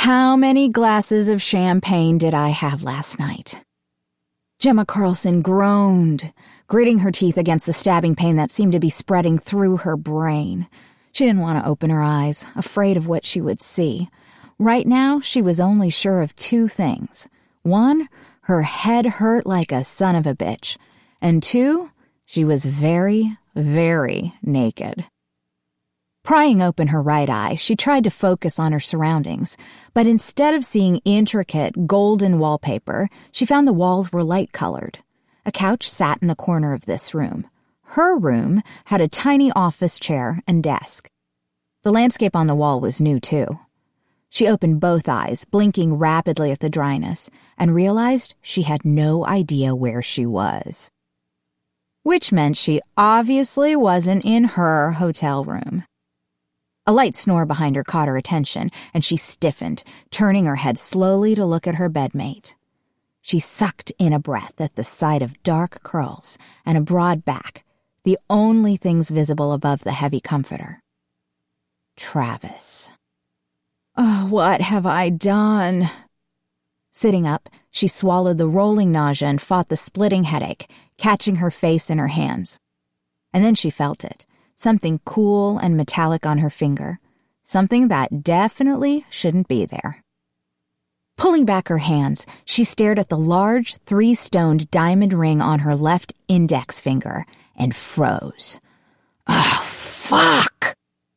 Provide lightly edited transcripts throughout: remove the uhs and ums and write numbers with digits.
How many glasses of champagne did I have last night? Gemma Carlson groaned, gritting her teeth against the stabbing pain that seemed to be spreading through her brain. She didn't want to open her eyes, afraid of what she would see. Right now, she was only sure of two things. One, her head hurt like a son of a bitch. And two, she was very, very naked. Prying open her right eye, she tried to focus on her surroundings, but instead of seeing intricate, golden wallpaper, she found the walls were light-colored. A couch sat in the corner of this room. Her room had a tiny office chair and desk. The landscape on the wall was new, too. She opened both eyes, blinking rapidly at the dryness, and realized she had no idea where she was. Which meant she obviously wasn't in her hotel room. A light snore behind her caught her attention, and she stiffened, turning her head slowly to look at her bedmate. She sucked in a breath at the sight of dark curls and a broad back, the only things visible above the heavy comforter. Travis. Oh, what have I done? Sitting up, she swallowed the rolling nausea and fought the splitting headache, catching her face in her hands. And then she felt it, something cool and metallic on her finger, something that definitely shouldn't be there. Pulling back her hands, she stared at the large, 3-stoned diamond ring on her left index finger and froze. Oh, fuck!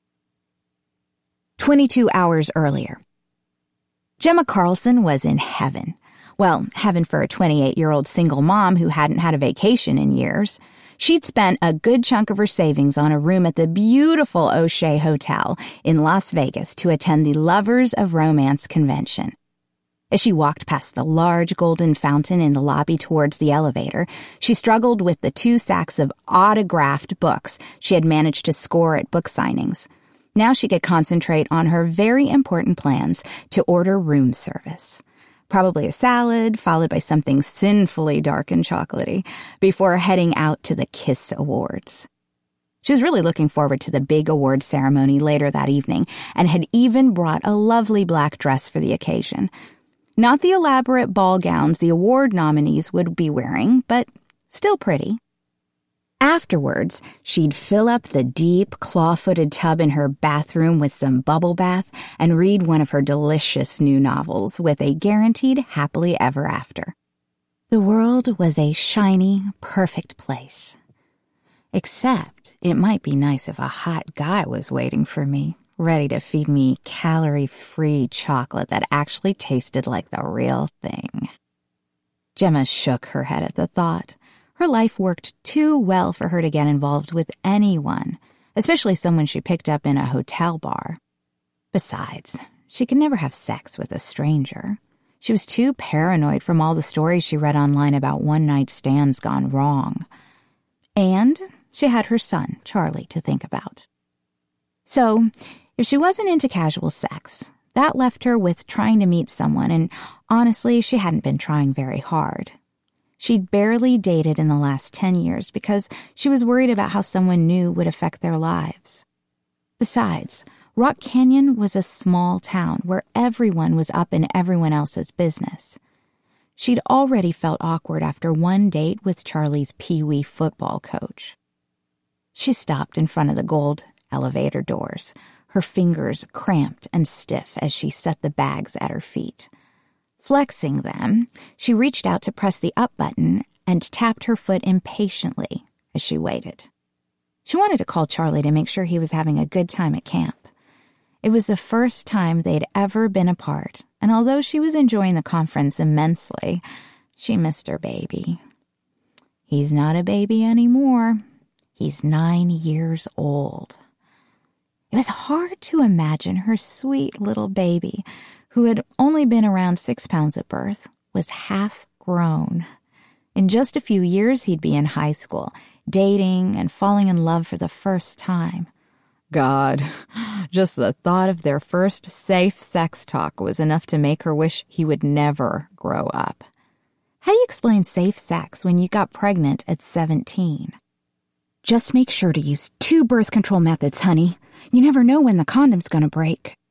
22 hours earlier. Gemma Carlson was in heaven. Well, heaven for a 28-year-old single mom who hadn't had a vacation in years. She'd spent a good chunk of her savings on a room at the beautiful O'Shea Hotel in Las Vegas to attend the Lovers of Romance convention. As she walked past the large golden fountain in the lobby towards the elevator, she struggled with the 2 sacks of autographed books she had managed to score at book signings. Now she could concentrate on her very important plans to order room service. Probably a salad, followed by something sinfully dark and chocolatey, before heading out to the Kiss Awards. She was really looking forward to the big award ceremony later that evening, and had even brought a lovely black dress for the occasion. Not the elaborate ball gowns the award nominees would be wearing, but still pretty. Afterwards, she'd fill up the deep, claw-footed tub in her bathroom with some bubble bath and read one of her delicious new novels with a guaranteed happily ever after. The world was a shiny, perfect place. Except it might be nice if a hot guy was waiting for me, ready to feed me calorie-free chocolate that actually tasted like the real thing. Gemma shook her head at the thought. Her life worked too well for her to get involved with anyone, especially someone she picked up in a hotel bar. Besides, she could never have sex with a stranger. She was too paranoid from all the stories she read online about one-night stands gone wrong. And she had her son, Charlie, to think about. So, if she wasn't into casual sex, that left her with trying to meet someone, and honestly, she hadn't been trying very hard. She'd barely dated in the last 10 years because she was worried about how someone new would affect their lives. Besides, Rock Canyon was a small town where everyone was up in everyone else's business. She'd already felt awkward after one date with Charlie's Pee-wee football coach. She stopped in front of the gold elevator doors, her fingers cramped and stiff as she set the bags at her feet. Flexing them, she reached out to press the up button and tapped her foot impatiently as she waited. She wanted to call Charlie to make sure he was having a good time at camp. It was the first time they'd ever been apart, and although she was enjoying the conference immensely, she missed her baby. He's not a baby anymore. He's 9 years old. It was hard to imagine her sweet little baby, who had only been around 6 pounds at birth, was half grown. In just a few years, he'd be in high school, dating and falling in love for the first time. God, just the thought of their first safe sex talk was enough to make her wish he would never grow up. How do you explain safe sex when you got pregnant at 17? Just make sure to use 2 birth control methods, honey. You never know when the condom's gonna break.